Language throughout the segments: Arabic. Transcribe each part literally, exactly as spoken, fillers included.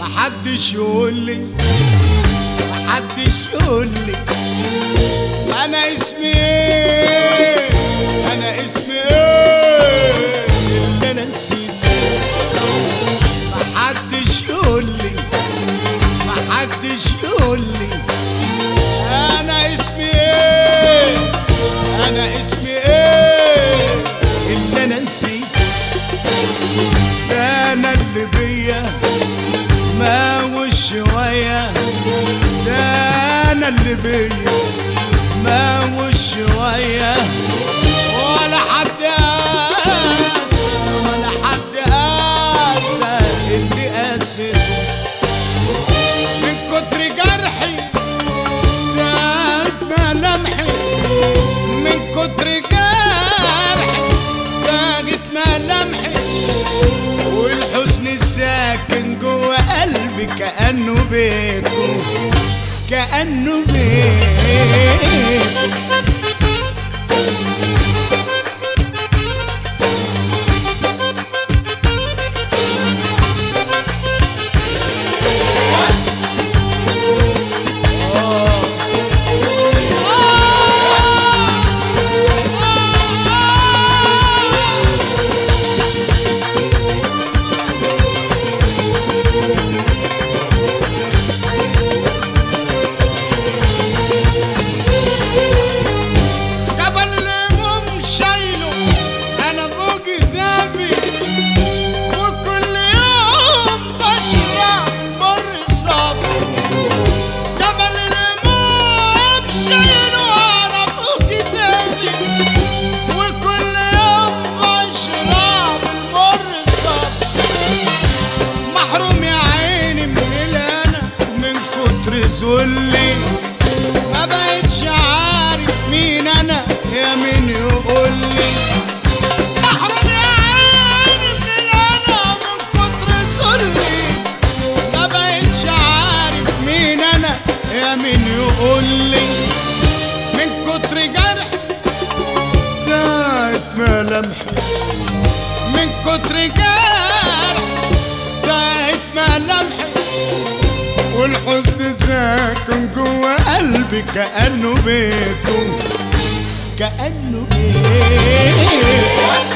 محدش يقول لي محدش يقول لي انا اسمي ايه، انا اسمي ايه اللي انا نسيته. محدش يقول لي محدش يقول لي انا اسمي ايه، انا اسمي ايه اللي انا نسيته. ده انا اللي بيا ما وش شوية، ده انا اللي بيا ما وش شوية. ولا حد قاسى ولا حد قاسى اللي قاسيته. من كتر جرحي داقت ملامحي، من كتر جرحي داقت ملامحي. والحزن الساكن جوا قلبي كأنه بيته، كأنه بيته. ذلي ما بقتش عارف مين انا، يا مين يقول لي. محروم يا عيني من الانا من كتر ذلي، ما بقتش عارف مين انا، يا مين يقول لي. من كتر جرح داقت ملامحي، من كتر جرح داقت ملامحي. والحزن ساكن جوا قلبي كأنه بيته، كأنه بيته.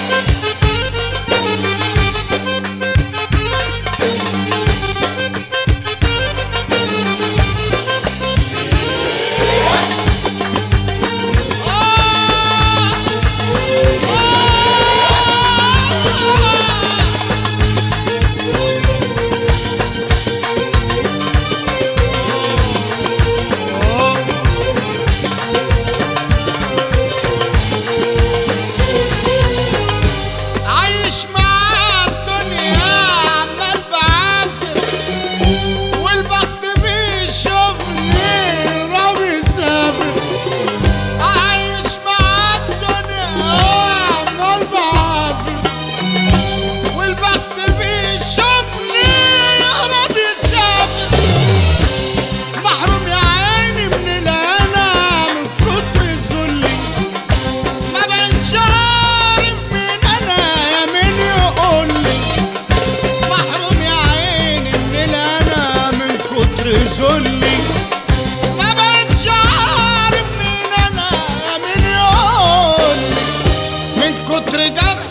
ذلي ما بقتش عارف مين انا، يا مين يقول. من كتر جرح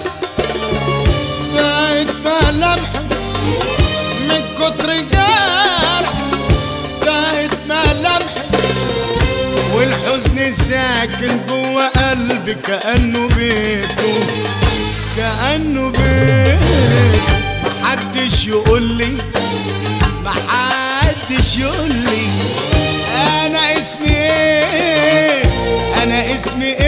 داقت ملامحي، من كتر جرح داقت ملامحي. والحزن ساكن جوا قلبي كأنه بيته، كأنه بيته. محدش يقول لي محدش يقول لي انا اسمي ايه، انا اسمي